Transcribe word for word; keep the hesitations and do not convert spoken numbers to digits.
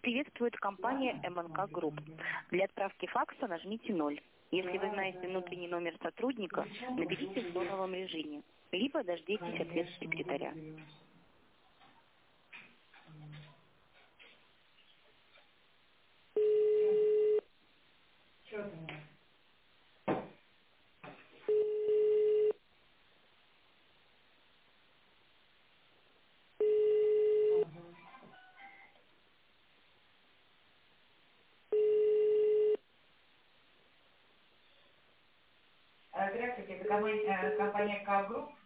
Приветствует компания эм эн ка Групп. Для отправки факса нажмите ноль. Если вы знаете внутренний номер сотрудника, наберите в тоновом режиме, либо дождитесь ответа секретаря. Здравствуйте, это компания, компания К-Групп.